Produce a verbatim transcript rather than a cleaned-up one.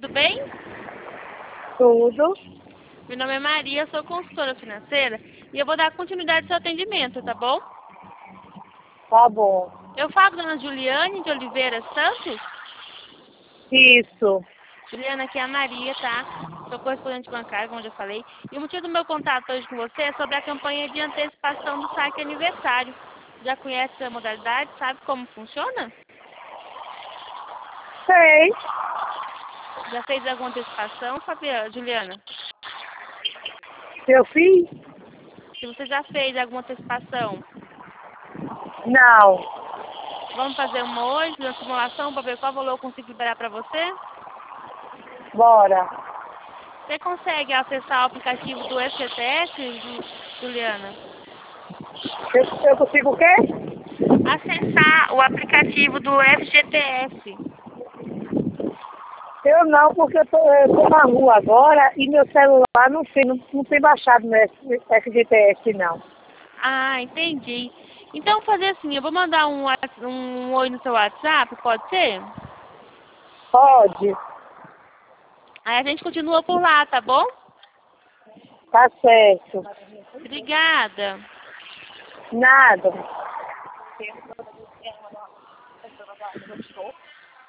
tudo bem? Tudo. Meu nome é Maria, sou consultora financeira e eu vou dar continuidade ao seu atendimento, tá bom? Tá bom. Eu falo com a dona Juliane de Oliveira Santos. Isso. Juliana, aqui é a Maria, tá? Sou correspondente bancária, como eu já falei. E o motivo do meu contato hoje com você é sobre a campanha de antecipação do saque aniversário. Já conhece a modalidade? Sabe como funciona? Sei. Já fez alguma antecipação, Fabiana, Juliana? Eu fiz? Se você já fez alguma antecipação, Não. vamos fazer uma hoje, uma simulação, para ver qual valor eu consigo liberar para você? Bora. Você consegue acessar o aplicativo do F G T S, Ju- Juliana? Eu, eu consigo o quê? Acessar o aplicativo do F G T S. Eu não, porque eu tô, eu tô na rua agora e meu celular não tem, não, não tem baixado no F G T S, não. Ah, entendi. Então, vou fazer assim, eu vou mandar um, whats- um oi no seu WhatsApp, pode ser? Pode. Aí a gente continua por lá, tá bom? Tá certo. Obrigada. Nada.